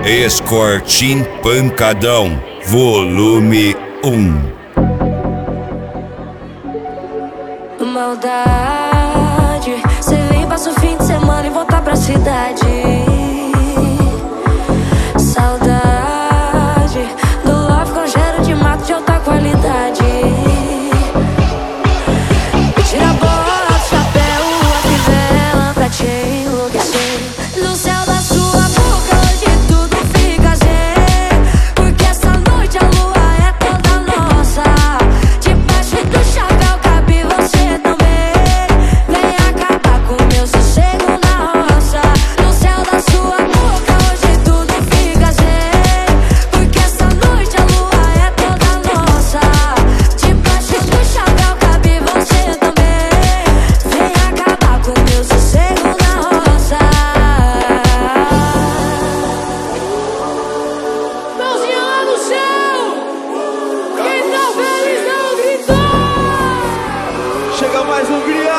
Escortim Pancadão, volume 1. Maldade, cê vem, passa o fim de semana e voltar pra cidade. Saudade do love com cheiro de mato de alta qualidade. Tira a bota, chapéu, a fivela pra te enlouquecer. No céu da sua boca hoje tudo fica zen, porque essa noite a lua é toda nossa. Debaixo do chapéu cabe você também. Vem acabar com meu sossego na roça. No céu da sua boca hoje tudo fica zen, porque essa noite a lua é toda nossa. Debaixo do chapéu cabe você também. Vem acabar com meu sossego na roça. Mãozinha lá no céu! Quem tá feliz não gritou! Chega mais Hungria!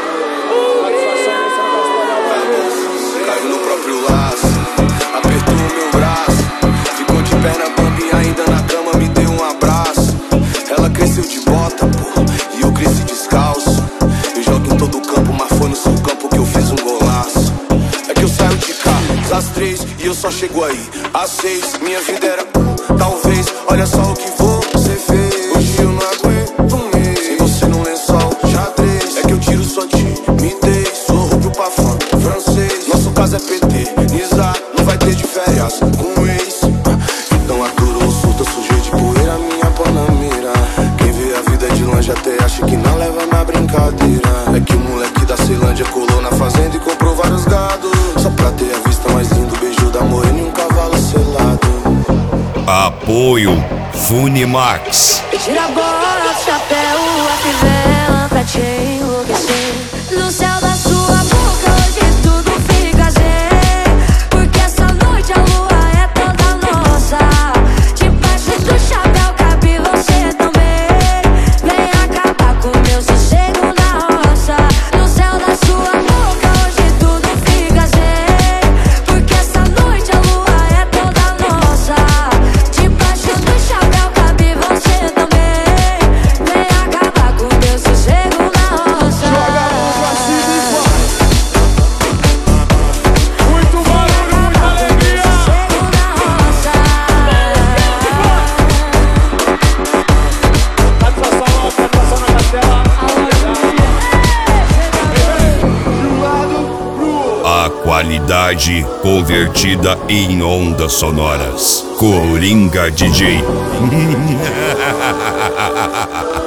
Caiu no próprio laço, apertou o meu braço, ficou de perna bamba e ainda na cama me deu um abraço. Ela cresceu de bota, pô, e eu cresci descalço. Eu jogo em todo campo, mas foi no seu campo que eu fiz um golaço. É que eu saio de cá às 3 e eu só chego aí às 6. Minha vida era talvez, olha só o que você fez. Hoje eu não aguento mesmo sem você num lençol xadrez. É que eu tiro sua timidez, sou rubro pra fã francês. Nosso caso é peternizar, não vai ter de férias com o ex. Então aturou o surto, eu sujei de poeira minha panamera. Quem vê a vida de longe até acha que não leva na brincadeira. É que o moleque da Ceilândia colou na fazenda e comprou vários gados, só pra ter a vista mais linda, o beijo da morena e um cavalo selado. Apoio Funimax. Tira a bota, chapéu, a fivela pra te enlouquecer. No céu da sua boca hoje tudo fica zen, porque essa noite a lua é toda nossa. Debaixo do chapéu cabe você também. Vem acabar com meu sossego na roça. No céu da sua boca hoje tudo fica zen, porque essa noite a lua é toda nossa. Debaixo do chapéu cabe você também. Vem acabar com meu sossego na roça. Joga a mão pra cima e vai! Muito barulho, muita alegria! Sossego na roça. Satisfação na tela. De um lado pro outro. A qualidade convertida em ondas sonoras. Coringa DJ.